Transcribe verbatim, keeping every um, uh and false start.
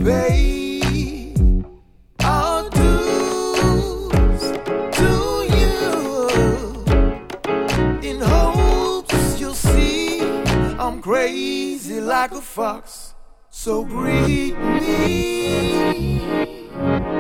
pay our dues to you in hopes you'll see I'm crazy like a fox. So greet me.